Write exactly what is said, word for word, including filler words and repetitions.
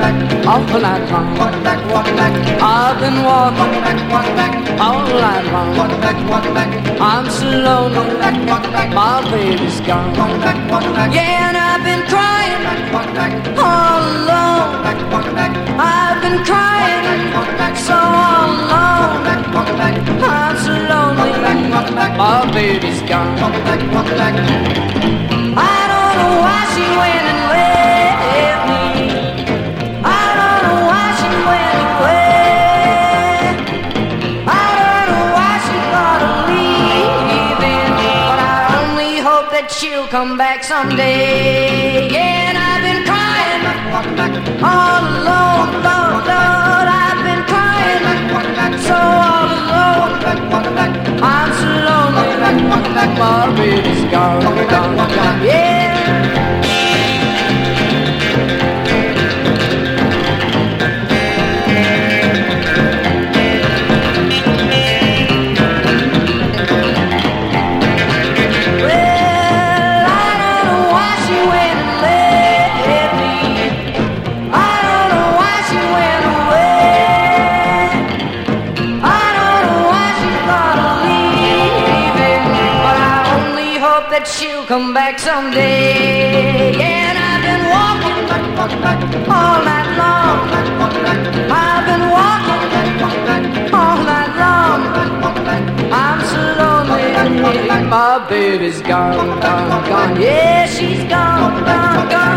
all night long. I've been walking all night long. I'm so lonely, my baby's gone. Yeah, and I've been crying all alone. I've been crying so all alone. I'm so lonely, my baby's gone. I don't know why she went and left me. I don't know why she went away. I don't know why she thought of leaving, but I only hope that she'll come back someday. Yeah, and I've been crying all alone, Lord, Lord. I've been crying so all alone. I'm so lonely, my baby's gone, gone, gone, yeah. She'll come back someday. Yeah, and I've been walking all night long. I've been walking all night long. I'm so lonely, my baby's gone, gone, gone. Yeah, she's gone, gone, gone.